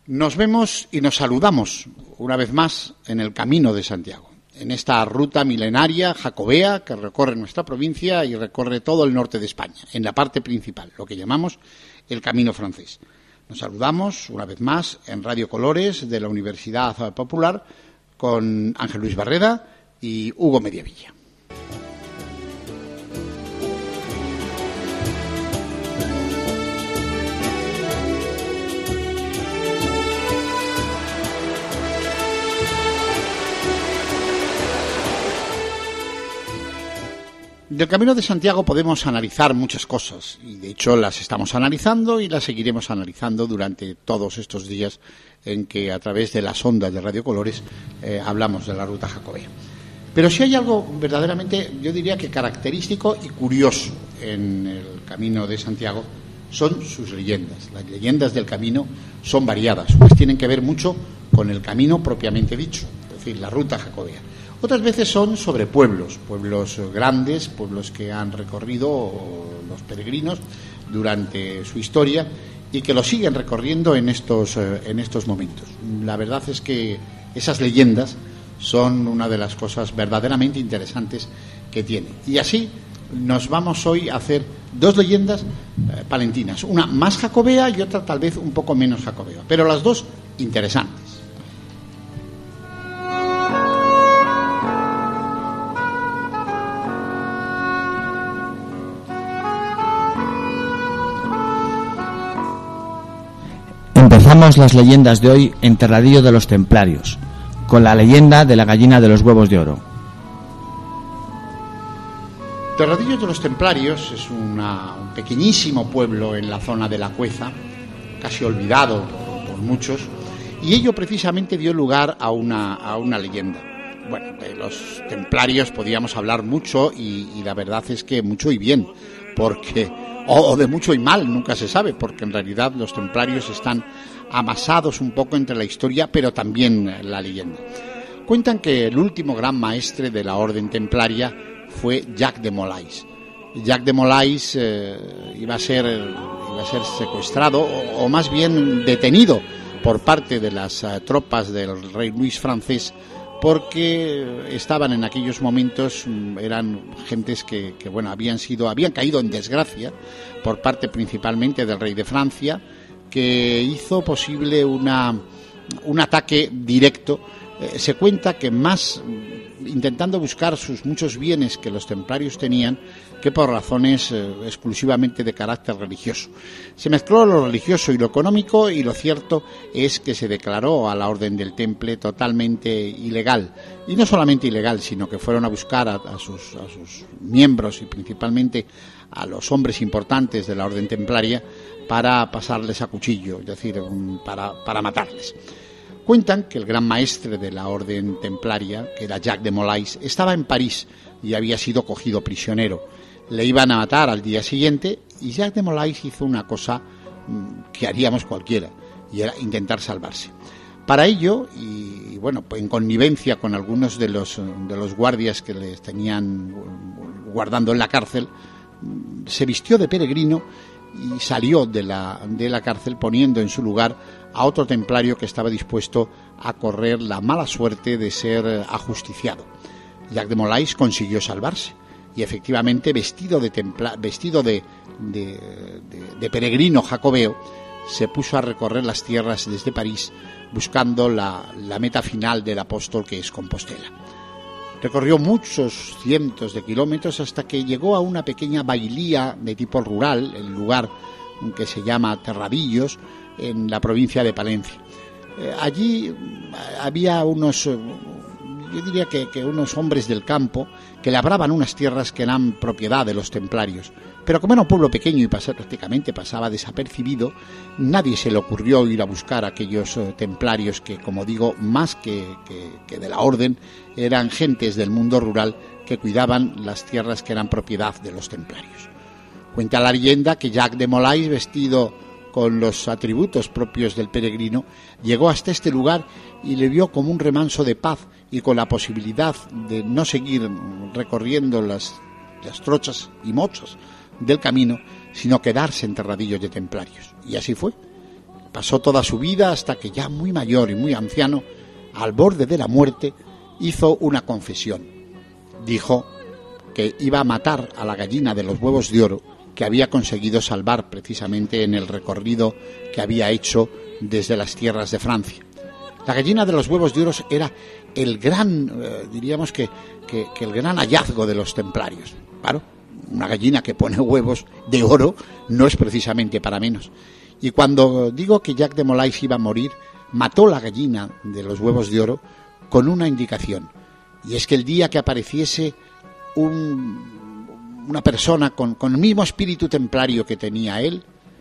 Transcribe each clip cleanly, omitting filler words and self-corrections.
Nos vemos y nos saludamos una vez más en el Camino de Santiago, en esta ruta milenaria jacobea que recorre nuestra provincia y recorre todo el norte de España, en la parte principal, lo que llamamos el Camino francés. Nos saludamos una vez más en Radio Colores de la Universidad Popular con Ángel Luis Barreda y Hugo Mediavilla. Del Camino de Santiago podemos analizar muchas cosas y de hecho las estamos analizando y las seguiremos analizando durante todos estos días en que a través de las ondas de Radio Colores hablamos de la ruta jacobea. Pero si hay algo verdaderamente, yo diría que característico y curioso en el Camino de Santiago son sus leyendas. Las leyendas del camino son variadas, pues tienen que ver mucho con el camino propiamente dicho, es decir, la ruta jacobea. Otras veces son sobre pueblos grandes, pueblos que han recorrido los peregrinos durante su historia y que lo siguen recorriendo en estos momentos. La verdad es que esas leyendas son una de las cosas verdaderamente interesantes que tiene. Y así nos vamos hoy a hacer dos leyendas palentinas, una más jacobea y otra tal vez un poco menos jacobea, pero las dos interesantes. Empezamos las leyendas de hoy en Terradillo de los Templarios, con la leyenda de la gallina de los huevos de oro. Terradillo de los Templarios es un pequeñísimo pueblo en la zona de la Cueza, casi olvidado por muchos, y ello precisamente dio lugar a una leyenda. Bueno, de los templarios podíamos hablar mucho y la verdad es que mucho y bien, porque o de mucho y mal, nunca se sabe, porque en realidad los templarios están amasados un poco entre la historia, pero también la leyenda. Cuentan que el último gran maestre de la orden templaria fue Jacques de Molay. Jacques de Molay iba a ser secuestrado, o más bien detenido por parte de las tropas del rey Luis francés, porque estaban en aquellos momentos, eran gentes que habían caído en desgracia por parte principalmente del rey de Francia, que hizo posible un ataque directo. Se cuenta que más intentando buscar sus muchos bienes que los templarios tenían que por razones exclusivamente de carácter religioso. Se mezcló lo religioso y lo económico, y lo cierto es que se declaró a la Orden del Temple totalmente ilegal. Y no solamente ilegal, sino que fueron a buscar a sus miembros y principalmente a los hombres importantes de la Orden Templaria para pasarles a cuchillo, es decir, para matarles. Cuentan que el gran maestre de la Orden Templaria, que era Jacques de Molay, estaba en París y había sido cogido prisionero. Le iban a matar al día siguiente y Jacques de Molay hizo una cosa que haríamos cualquiera, y era intentar salvarse. Para ello, y bueno, en connivencia con algunos de los guardias que les tenían guardando en la cárcel, se vistió de peregrino y salió de la cárcel, poniendo en su lugar a otro templario que estaba dispuesto a correr la mala suerte de ser ajusticiado. Jacques de Molay consiguió salvarse y efectivamente, vestido de peregrino jacobeo, se puso a recorrer las tierras desde París buscando la meta final del apóstol, que es Compostela. Recorrió muchos cientos de kilómetros hasta que llegó a una pequeña bailía de tipo rural, el lugar que se llama Terradillos, en la provincia de Palencia. Allí había unos hombres del campo que labraban unas tierras que eran propiedad de los templarios. Pero como era un pueblo pequeño y prácticamente pasaba desapercibido, nadie se le ocurrió ir a buscar a aquellos templarios que, como digo, más que de la orden, eran gentes del mundo rural que cuidaban las tierras que eran propiedad de los templarios. Cuenta la leyenda que Jacques de Molay, vestido con los atributos propios del peregrino, llegó hasta este lugar y le vio como un remanso de paz y con la posibilidad de no seguir recorriendo las trochas y mochas del camino, sino quedarse en Terradillos de templarios. Y así fue. pasó toda su vida hasta que ya muy mayor y muy anciano, al borde de la muerte, hizo una confesión. Dijo que iba a matar a la gallina de los huevos de oro que había conseguido salvar precisamente en el recorrido que había hecho desde las tierras de Francia. La gallina de los huevos de oro era el gran, diríamos que el gran hallazgo de los templarios. Claro, una gallina que pone huevos de oro no es precisamente para menos. Y cuando digo que Jacques de Molay iba a morir, mató la gallina de los huevos de oro con una indicación. Y es que el día que apareciese una persona con el mismo espíritu templario que tenía él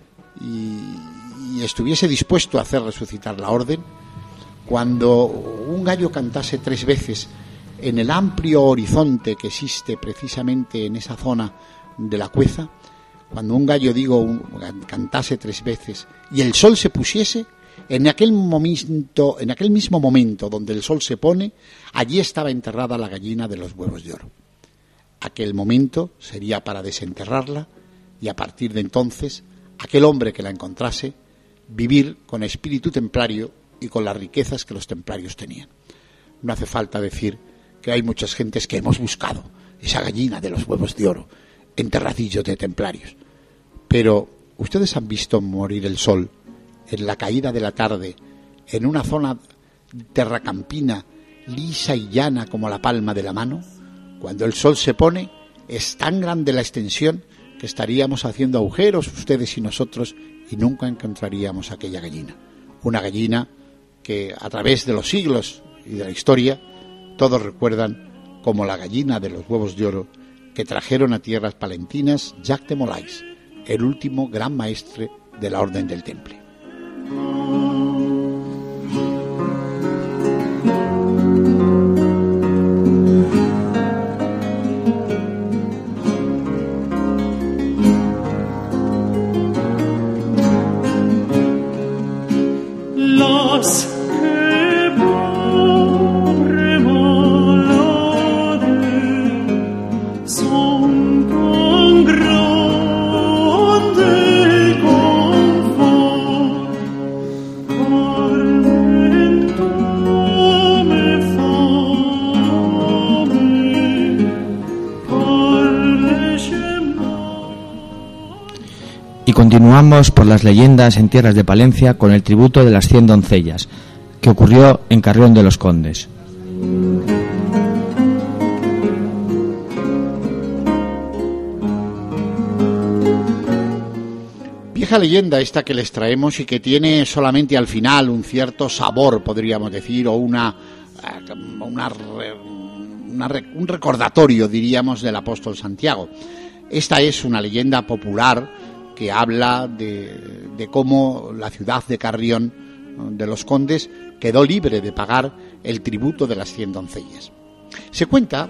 y estuviese dispuesto a hacer resucitar la orden, cuando un gallo cantase 3 veces en el amplio horizonte que existe precisamente en esa zona de la Cueza, cuando un gallo, cantase 3 veces y el sol se pusiese, en aquel mismo momento donde el sol se pone, allí estaba enterrada la gallina de los huevos de oro. Aquel momento sería para desenterrarla y a partir de entonces, aquel hombre que la encontrase, vivir con espíritu templario y con las riquezas que los templarios tenían. No hace falta decir que hay muchas gentes que hemos buscado esa gallina de los huevos de oro en terradillos de templarios. Pero, ¿ustedes han visto morir el sol en la caída de la tarde en una zona terracampina lisa y llana como la palma de la mano? Cuando el sol se pone, es tan grande la extensión que estaríamos haciendo agujeros ustedes y nosotros y nunca encontraríamos aquella gallina. Una gallina que a través de los siglos y de la historia todos recuerdan como la gallina de los huevos de oro que trajeron a tierras palentinas Jacques de Molay, el último gran maestre de la Orden del Temple. Continuamos por las leyendas en tierras de Palencia con el tributo de las 100 doncellas, que ocurrió en Carrión de los Condes. Vieja leyenda esta que les traemos y que tiene solamente al final un cierto sabor, podríamos decir, o un recordatorio, diríamos, del apóstol Santiago. Esta es una leyenda popular que habla de cómo la ciudad de Carrión de los Condes quedó libre de pagar el tributo de las 100 doncellas. Se cuenta...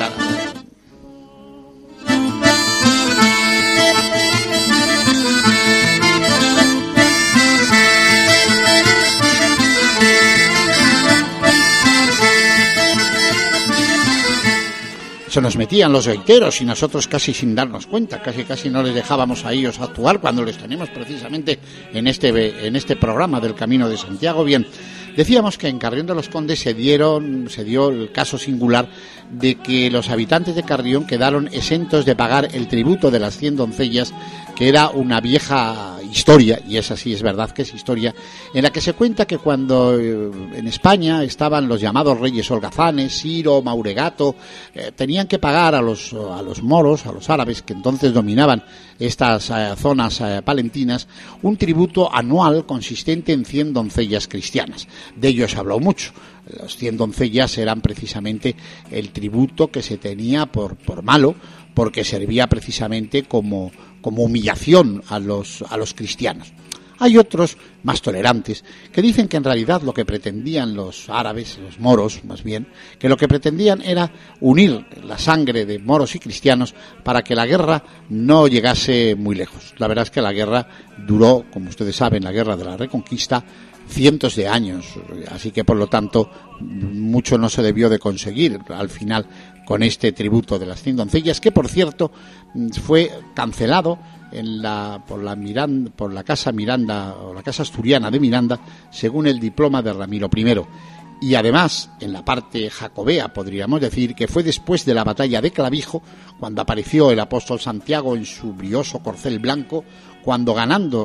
Se nos metían los gaiteros y nosotros casi sin darnos cuenta, casi no les dejábamos a ellos actuar cuando les tenemos precisamente en este programa del Camino de Santiago. Bien, decíamos que en Carrión de los Condes se dio el caso singular de que los habitantes de Carrión quedaron exentos de pagar el tributo de las 100 doncellas, que era una vieja historia, y esa sí es verdad que es historia, en la que se cuenta que cuando en España estaban los llamados reyes holgazanes, Ciro, Mauregato, tenían que pagar a los moros, a los árabes que entonces dominaban estas zonas palentinas, un tributo anual consistente en 100 doncellas cristianas. De ello se habló mucho. Las 100 doncellas eran precisamente el tributo que se tenía por malo, porque servía precisamente como humillación a los cristianos. Hay otros más tolerantes que dicen que en realidad lo que pretendían los árabes, los moros más bien, que lo que pretendían era unir la sangre de moros y cristianos para que la guerra no llegase muy lejos. La verdad es que la guerra duró, como ustedes saben, la guerra de la Reconquista, cientos de años, así que por lo tanto mucho no se debió de conseguir al final con este tributo de las 100 doncellas, que por cierto fue cancelado por la Casa Miranda, o la Casa Asturiana de Miranda, según el diploma de Ramiro I. Y además, en la parte jacobea, podríamos decir que fue después de la batalla de Clavijo, cuando apareció el apóstol Santiago en su brioso corcel blanco, cuando ganando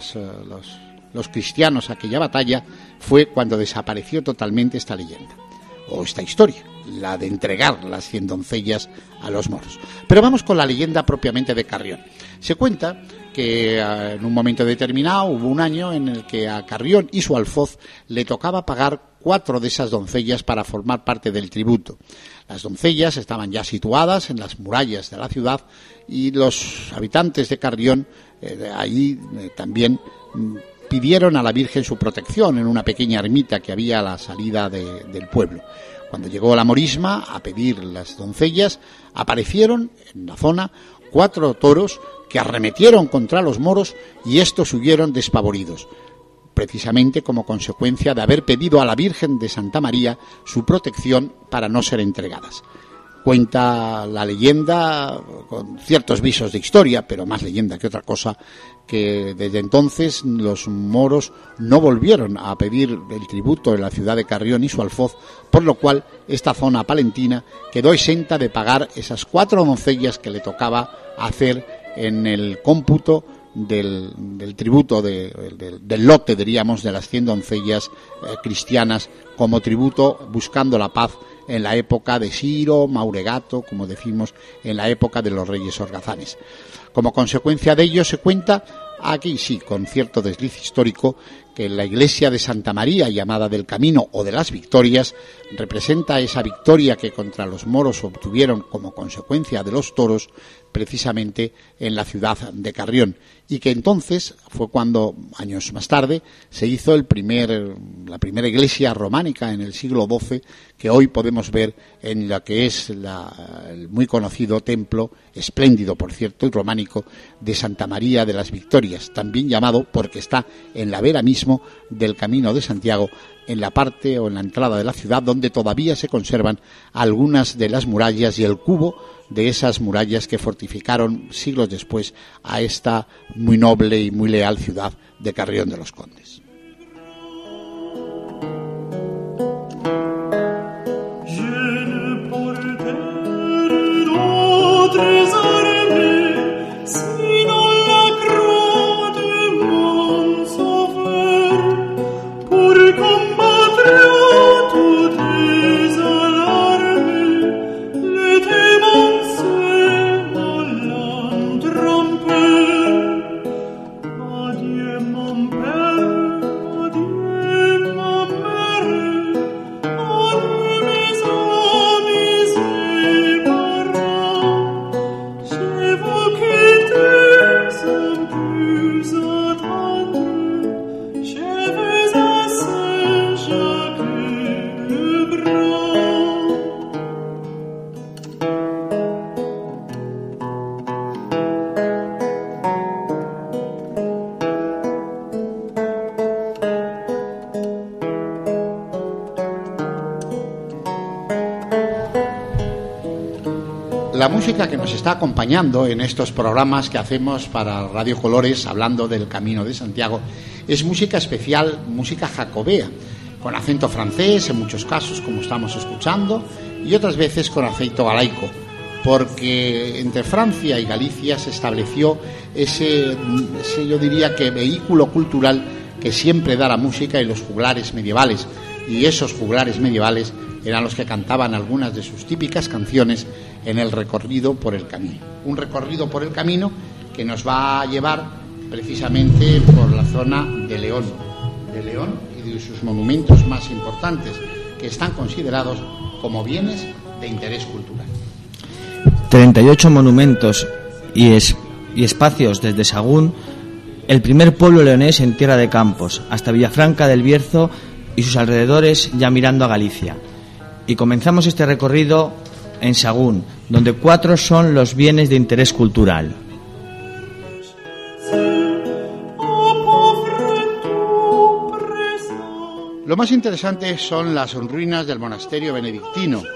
los cristianos aquella batalla, fue cuando desapareció totalmente esta leyenda, o esta historia, la de entregar las 100 doncellas a los moros. Pero vamos con la leyenda propiamente de Carrión. Se cuenta que en un momento determinado hubo un año en el que a Carrión y su alfoz le tocaba pagar 4 de esas doncellas para formar parte del tributo. Las doncellas estaban ya situadas en las murallas de la ciudad y los habitantes de Carrión allí también pidieron a la Virgen su protección en una pequeña ermita que había a la salida del pueblo. Cuando llegó la morisma a pedir las doncellas, aparecieron en la zona 4 toros que arremetieron contra los moros y estos huyeron despavoridos, precisamente como consecuencia de haber pedido a la Virgen de Santa María su protección para no ser entregadas. Cuenta la leyenda, con ciertos visos de historia, pero más leyenda que otra cosa, que desde entonces los moros no volvieron a pedir el tributo en la ciudad de Carrión y su alfoz, por lo cual esta zona palentina quedó exenta de pagar esas 4 doncellas que le tocaba hacer en el cómputo del tributo, del lote, diríamos, de las 100 doncellas cristianas como tributo, buscando la paz en la época de Ciro, Mauregato, como decimos, en la época de los reyes holgazanes. Como consecuencia de ello se cuenta, aquí sí, con cierto desliz histórico, que la iglesia de Santa María, llamada del Camino o de las Victorias, representa esa victoria que contra los moros obtuvieron como consecuencia de los toros, precisamente en la ciudad de Carrión, y que entonces fue cuando, años más tarde, se hizo la primera iglesia románica en el siglo XII, que hoy podemos ver en lo que es el muy conocido templo, espléndido por cierto y románico, de Santa María de las Victorias, también llamado porque está en la vera mismo del Camino de Santiago, en la parte o en la entrada de la ciudad, donde todavía se conservan algunas de las murallas y el cubo de esas murallas que fortificaron siglos después a esta muy noble y muy leal ciudad de Carrión de los Condes. La música que nos está acompañando en estos programas que hacemos para Radio Colores, hablando del Camino de Santiago, es música especial, música jacobea, con acento francés en muchos casos, como estamos escuchando, y otras veces con acento galaico, porque entre Francia y Galicia se estableció ese yo diría que vehículo cultural que siempre da la música y los juglares medievales, y esos juglares medievales eran los que cantaban algunas de sus típicas canciones en el recorrido por el camino. Un recorrido por el camino que nos va a llevar precisamente por la zona de León y de sus monumentos más importantes, que están considerados como bienes de interés cultural. 38 monumentos y espacios desde Sagún, el primer pueblo leonés en tierra de campos, hasta Villafranca del Bierzo y sus alrededores, ya mirando a Galicia. Y comenzamos este recorrido en Sagún, donde 4 son los bienes de interés cultural. Lo más interesante son las ruinas del monasterio benedictino,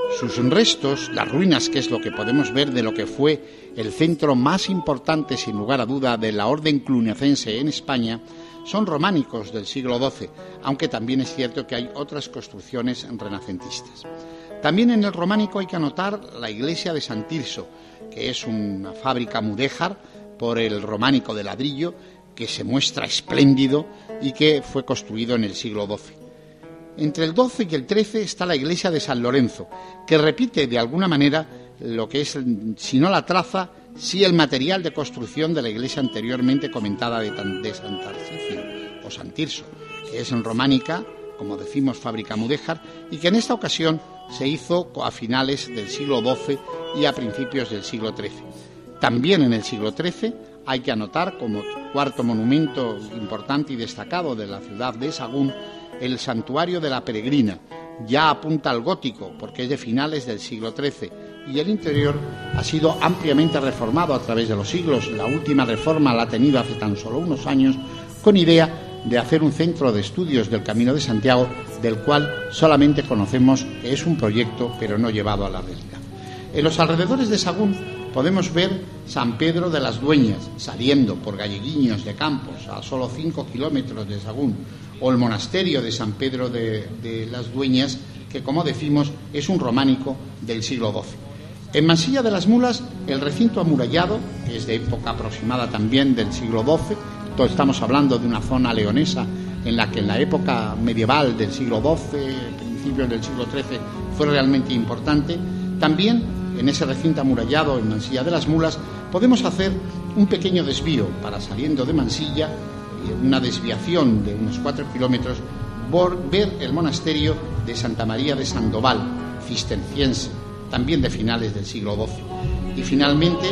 Sus restos, las ruinas, que es lo que podemos ver de lo que fue el centro más importante, sin lugar a duda, de la orden cluniacense en España, son románicos del siglo XII, aunque también es cierto que hay otras construcciones renacentistas. También en el románico hay que anotar la iglesia de San Tirso, que es una fábrica mudéjar por el románico de ladrillo, que se muestra espléndido y que fue construido en el siglo XII. Entre el XII y el XIII está la iglesia de San Lorenzo, que repite de alguna manera lo que es, si no la traza, sí el material de construcción de la iglesia anteriormente comentada de San Tarsicio o San Tirso, que es en románica, como decimos, fábrica mudéjar, y que en esta ocasión se hizo a finales del siglo XII y a principios del siglo XIII. También en el siglo XIII hay que anotar como cuarto monumento importante y destacado de la ciudad de Sahagún el santuario de la Peregrina. Ya apunta al gótico porque es de finales del siglo XIII y el interior ha sido ampliamente reformado a través de los siglos. La última reforma la ha tenido hace tan solo unos años, con idea de hacer un centro de estudios del Camino de Santiago, del cual solamente conocemos que es un proyecto pero no llevado a la realidad. En los alrededores de Sahagún podemos ver San Pedro de las Dueñas, saliendo por Galleguiños de Campos, a solo 5 kilómetros de Sahagún, o el monasterio de San Pedro de las Dueñas, que, como decimos, es un románico del siglo XII. En Mansilla de las Mulas, el recinto amurallado, que es de época aproximada también del siglo XII, estamos hablando de una zona leonesa en la que en la época medieval del siglo XII, principios del siglo XIII, fue realmente importante. También en ese recinto amurallado en Mansilla de las Mulas podemos hacer un pequeño desvío para, saliendo de Mansilla, una desviación de unos 4 kilómetros, por ver el monasterio de Santa María de Sandoval, cisterciense, también de finales del siglo XII. Y finalmente,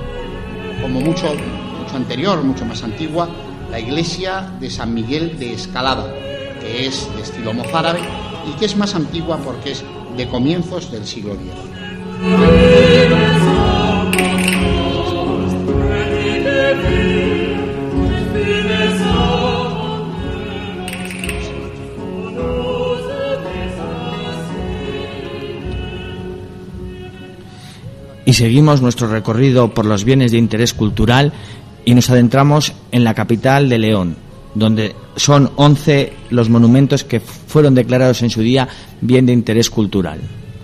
como mucho anterior, mucho más antigua, la iglesia de San Miguel de Escalada, que es de estilo mozárabe y que es más antigua porque es de comienzos del siglo X. Y seguimos nuestro recorrido por los bienes de interés cultural y nos adentramos en la capital de León, donde son 11 los monumentos que fueron declarados en su día bien de interés cultural.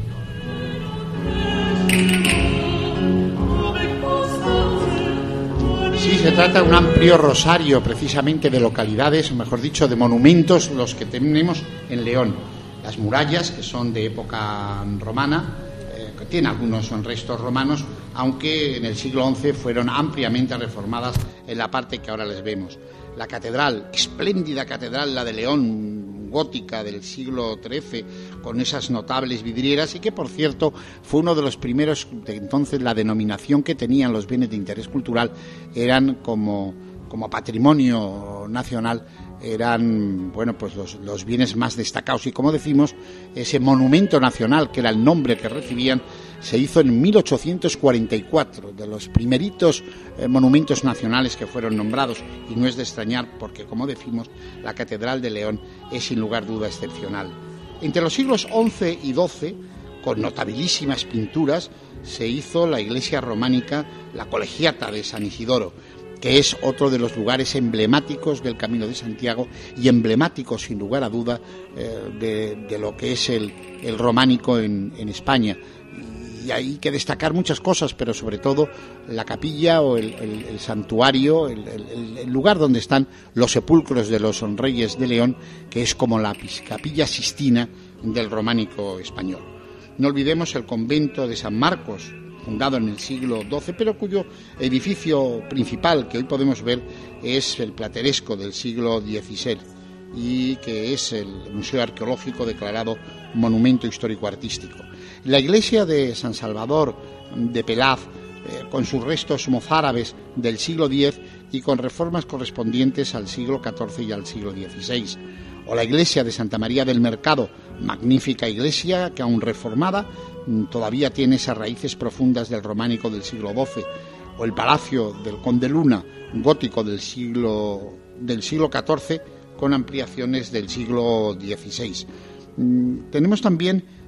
Sí, se trata de un amplio rosario precisamente de localidades, mejor dicho, de monumentos, los que tenemos en León. Las murallas, que son de época romana, que tiene algunos restos romanos, aunque en el siglo XI fueron ampliamente reformadas en la parte que ahora les vemos. La catedral, espléndida catedral, la de León, gótica del siglo XIII, con esas notables vidrieras, y que, por cierto, fue uno de los primeros, de entonces la denominación que tenían los bienes de interés cultural eran como patrimonio nacional, eran, bueno, pues los bienes más destacados. Y como decimos, ese monumento nacional, que era el nombre que recibían, se hizo en 1844, de los primeritos monumentos nacionales que fueron nombrados, y no es de extrañar porque, como decimos, la Catedral de León es sin lugar duda excepcional. Entre los siglos XI y XII, con notabilísimas pinturas, se hizo la iglesia románica, la Colegiata de San Isidoro, que es otro de los lugares emblemáticos del Camino de Santiago y emblemáticos, sin lugar a duda, de lo que es el románico en España. Y hay que destacar muchas cosas, pero sobre todo la capilla o el santuario, el lugar donde están los sepulcros de los reyes de León, que es como la capilla Sistina del románico español. No olvidemos el convento de San Marcos, fundado en el siglo XII, pero cuyo edificio principal que hoy podemos ver es el plateresco del siglo XVI y que es el Museo Arqueológico declarado Monumento Histórico Artístico. La iglesia de San Salvador de Pelaz, con sus restos mozárabes del siglo X y con reformas correspondientes al siglo XIV y al siglo XVI. O la iglesia de Santa María del Mercado, magnífica iglesia que, aun reformada, todavía tiene esas raíces profundas del románico del siglo XII. O el palacio del Conde Luna, gótico del siglo XIV, con ampliaciones del siglo XVI. Tenemos también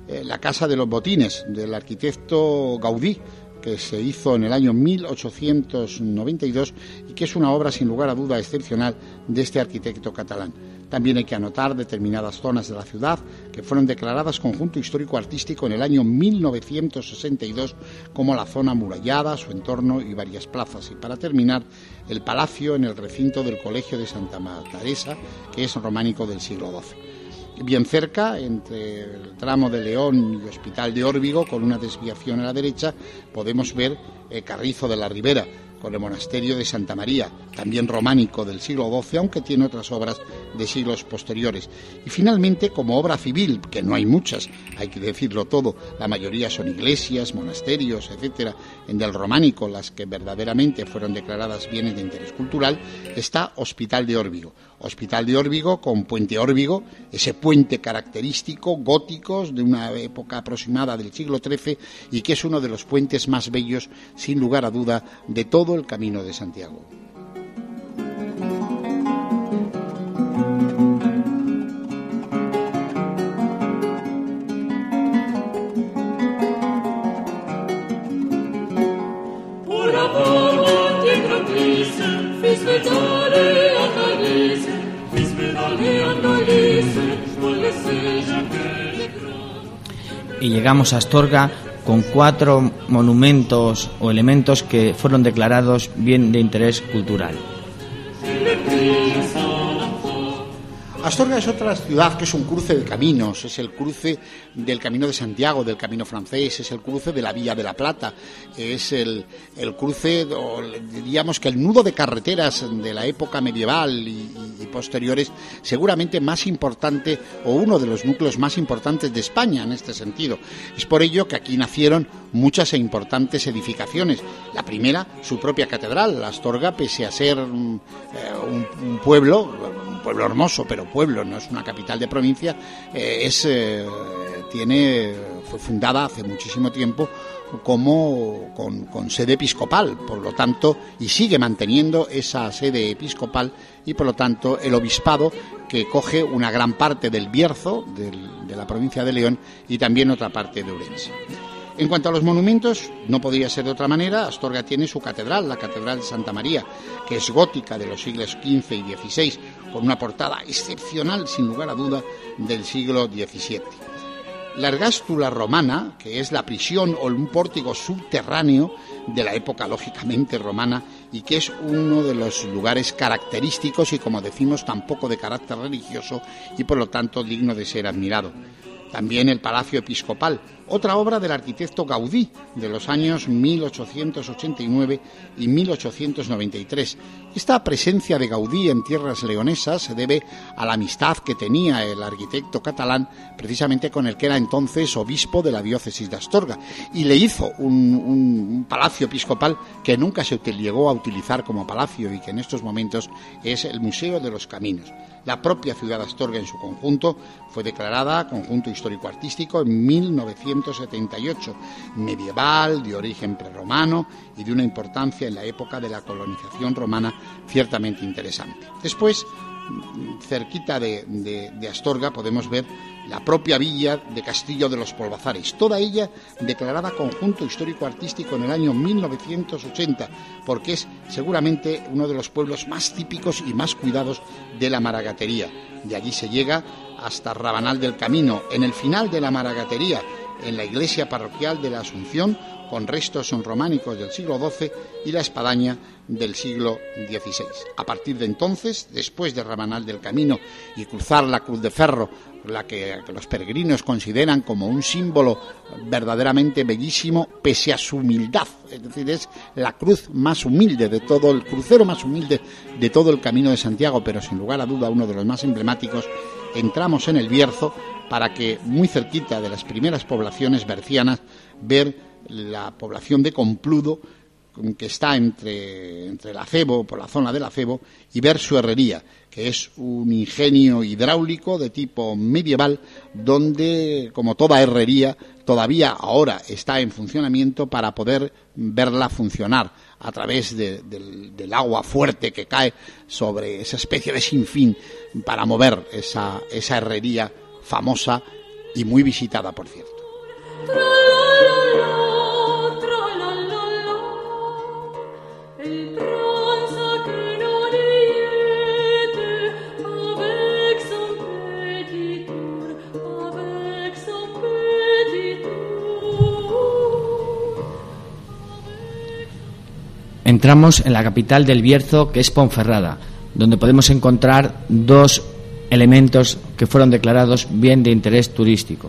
la Casa de los Botines, del arquitecto Gaudí, que se hizo en el año 1892 y que es una obra sin lugar a duda excepcional de este arquitecto catalán. También hay que anotar determinadas zonas de la ciudad que fueron declaradas conjunto histórico-artístico en el año 1962, como la zona amurallada, su entorno y varias plazas. Y para terminar, el palacio en el recinto del Colegio de Santa Teresa, que es románico del siglo XII. Bien cerca, entre el tramo de León y Hospital de Órbigo, con una desviación a la derecha, podemos ver Carrizo de la Ribera, con el monasterio de Santa María, también románico del siglo XII, aunque tiene otras obras de siglos posteriores. Y finalmente, como obra civil, que no hay muchas, hay que decirlo todo, la mayoría son iglesias, monasterios, etcétera, en del románico, las que verdaderamente fueron declaradas bienes de interés cultural, está Hospital de Órbigo. Hospital de Órbigo con Puente Órbigo, ese puente característico, gótico, de una época aproximada del siglo XIII, y que es uno de los puentes más bellos, sin lugar a duda, de todo el Camino de Santiago. Y llegamos a Astorga con 4 monumentos o elementos que fueron declarados bien de interés cultural. Astorga es otra ciudad que es un cruce de caminos, es el cruce del Camino de Santiago, del Camino francés, es el cruce de la Vía de la Plata, es el cruce, o diríamos que el nudo de carreteras de la época medieval y posteriores, seguramente más importante o uno de los núcleos más importantes de España en este sentido. Es por ello que aquí nacieron muchas e importantes edificaciones. La primera, su propia catedral. Astorga, pese a ser un pueblo hermoso, pero pueblo, no es una capital de provincia, fue fundada hace muchísimo tiempo como con sede episcopal, por lo tanto, y sigue manteniendo esa sede episcopal, y por lo tanto el obispado, que coge una gran parte del Bierzo, de la provincia de León, y también otra parte de Ourense. En cuanto a los monumentos, no podría ser de otra manera. Astorga tiene su catedral, la Catedral de Santa María, que es gótica de los siglos XV y XVI, con una portada excepcional, sin lugar a duda, del siglo XVII. La ergástula romana, que es la prisión o un pórtico subterráneo de la época lógicamente romana, y que es uno de los lugares característicos y, como decimos, tampoco de carácter religioso, y por lo tanto digno de ser admirado. También el Palacio Episcopal, otra obra del arquitecto Gaudí, de los años 1889 y 1893. Esta presencia de Gaudí en tierras leonesas se debe a la amistad que tenía el arquitecto catalán precisamente con el que era entonces obispo de la diócesis de Astorga, y le hizo un palacio episcopal que nunca se llegó a utilizar como palacio y que en estos momentos es el Museo de los Caminos. La propia ciudad de Astorga en su conjunto fue declarada conjunto histórico-artístico en 1978, medieval, de origen prerromano y de una importancia en la época de la colonización romana ciertamente interesante. Después, cerquita de Astorga, podemos ver la propia villa de Castillo de los Polvazares, toda ella declarada conjunto histórico-artístico en el año 1980, porque es seguramente uno de los pueblos más típicos y más cuidados de la maragatería. De allí se llega hasta Rabanal del Camino, en el final de la maragatería, en la iglesia parroquial de la Asunción, con restos románicos del siglo XII y la espadaña del siglo XVI. A partir de entonces, después de Rabanal del Camino y cruzar la Cruz de Ferro, la que los peregrinos consideran como un símbolo verdaderamente bellísimo, pese a su humildad, es decir, es la cruz más humilde de todo, el crucero más humilde de todo el Camino de Santiago, pero sin lugar a duda uno de los más emblemáticos. Entramos en el Bierzo para que, muy cerquita de las primeras poblaciones bercianas, ver la población de Compludo, que está entre el acebo, por la zona del acebo, y ver su herrería, que es un ingenio hidráulico de tipo medieval, donde, como toda herrería, todavía ahora está en funcionamiento para poder verla funcionar a través del agua fuerte que cae sobre esa especie de sinfín para mover esa herrería famosa y muy visitada, por cierto. Entramos en la capital del Bierzo, que es Ponferrada, donde podemos encontrar dos elementos que fueron declarados bien de interés turístico.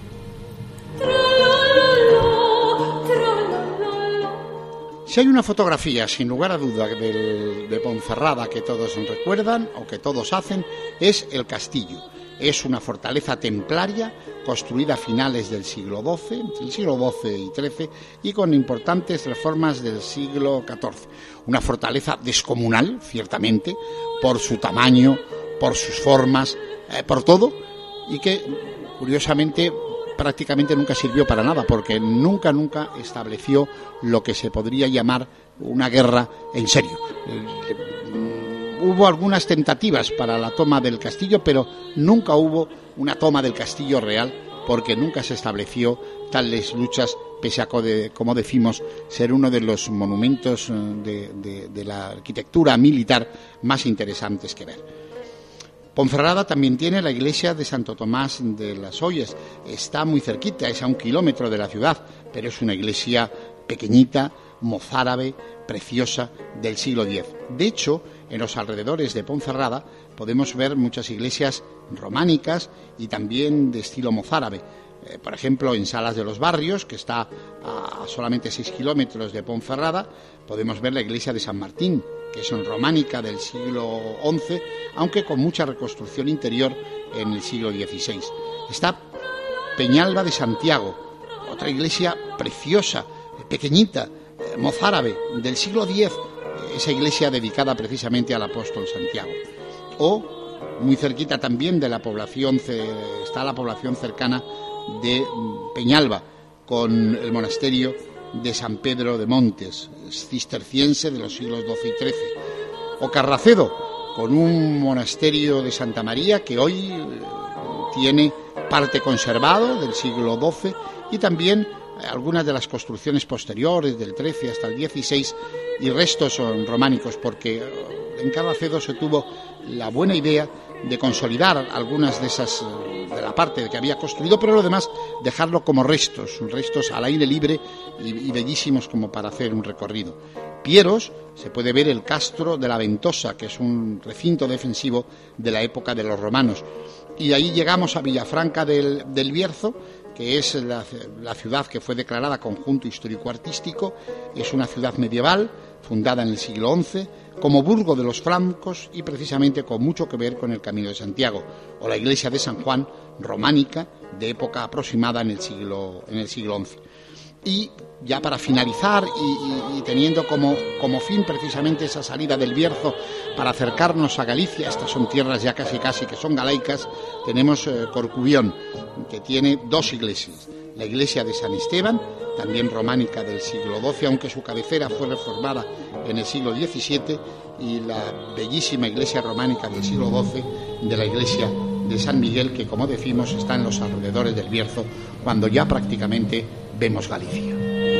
Si hay una fotografía, sin lugar a duda, de Ponferrada que todos recuerdan o que todos hacen, es el castillo. Es una fortaleza templaria construida a finales del siglo XII, entre el siglo XII y XIII, y con importantes reformas del siglo XIV. Una fortaleza descomunal, ciertamente, por su tamaño, por sus formas, por todo, y que, curiosamente, prácticamente nunca sirvió para nada, porque nunca estableció lo que se podría llamar una guerra en serio. Hubo algunas tentativas para la toma del castillo, pero nunca hubo una toma del castillo real, porque nunca se estableció tales luchas, pese a, como decimos, ser uno de los monumentos de la arquitectura militar más interesantes que ver. Ponferrada también tiene la iglesia de Santo Tomás de las Ollas. Está muy cerquita, es a 1 kilómetro de la ciudad, pero es una iglesia pequeñita, mozárabe, preciosa, del siglo X. De hecho, en los alrededores de Ponferrada podemos ver muchas iglesias románicas y también de estilo mozárabe. Por ejemplo, en Salas de los Barrios, que está a solamente 6 kilómetros de Ponferrada, podemos ver la iglesia de San Martín, que es románica del siglo XI, aunque con mucha reconstrucción interior en el siglo XVI. Está Peñalba de Santiago, otra iglesia preciosa, pequeñita, mozárabe, del siglo X, esa iglesia dedicada precisamente al apóstol Santiago. O, muy cerquita también de la población, está la población cercana de Peñalba, con el monasterio de San Pedro de Montes, cisterciense de los siglos XII y XIII. O Carracedo, con un monasterio de Santa María que hoy tiene parte conservado del siglo XII, y también algunas de las construcciones posteriores del XIII hasta el XVI y restos románicos, porque en Carracedo se tuvo la buena idea de consolidar algunas de esas, de la parte que había construido, pero lo demás dejarlo como restos al aire libre y bellísimos como para hacer un recorrido. Pieros, se puede ver el castro de la Ventosa, que es un recinto defensivo de la época de los romanos. Y ahí llegamos a Villafranca del Bierzo, que es la ciudad que fue declarada conjunto histórico-artístico. Es una ciudad medieval, fundada en el siglo XI, como burgo de los francos y precisamente con mucho que ver con el Camino de Santiago, o la iglesia de San Juan, románica, de época aproximada en el siglo XI. Y ya para finalizar y teniendo como fin precisamente esa salida del Bierzo para acercarnos a Galicia, estas son tierras ya casi que son galaicas, tenemos Corcubión, que tiene dos iglesias: la iglesia de San Esteban, también románica del siglo XII, aunque su cabecera fue reformada en el siglo XVII, y la bellísima iglesia románica del siglo XII de la iglesia de San Miguel, que, como decimos, está en los alrededores del Bierzo, cuando ya prácticamente vemos Galicia.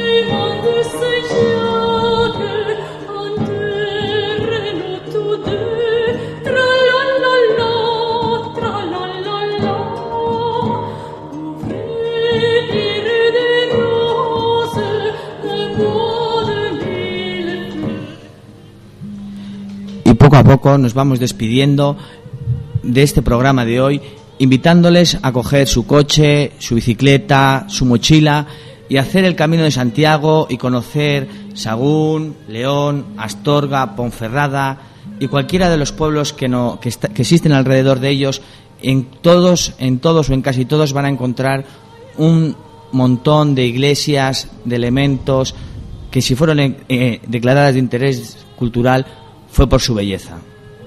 Y poco a poco nos vamos despidiendo de este programa de hoy, invitándoles a coger su coche, su bicicleta, su mochila y hacer el Camino de Santiago y conocer Sagún, León, Astorga, Ponferrada y cualquiera de los pueblos que existen alrededor de ellos. En todos o en casi todos van a encontrar un montón de iglesias, de elementos que, si fueron declaradas de interés cultural, fue por su belleza.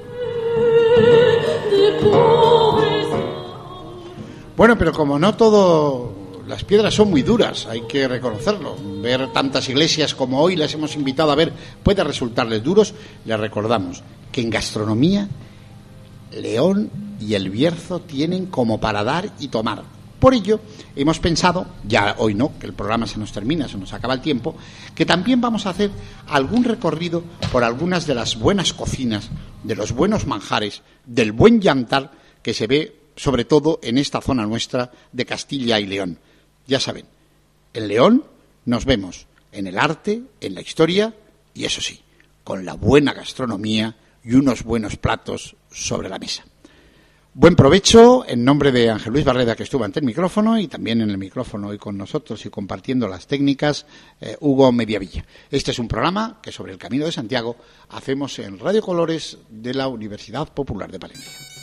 Bueno, pero como no todo, las piedras son muy duras, hay que reconocerlo. Ver tantas iglesias como hoy las hemos invitado a ver puede resultarles duros. Les recordamos que en gastronomía León y el Bierzo tienen como para dar y tomar. Por ello, hemos pensado, ya hoy no, que el programa se nos termina, se nos acaba el tiempo, que también vamos a hacer algún recorrido por algunas de las buenas cocinas, de los buenos manjares, del buen yantar que se ve sobre todo en esta zona nuestra de Castilla y León. Ya saben, en León nos vemos en el arte, en la historia y, eso sí, con la buena gastronomía y unos buenos platos sobre la mesa. Buen provecho en nombre de Ángel Luis Barreda, que estuvo ante el micrófono, y también en el micrófono hoy con nosotros y compartiendo las técnicas, Hugo Mediavilla. Este es un programa que sobre el Camino de Santiago hacemos en Radio Colores de la Universidad Popular de Palencia.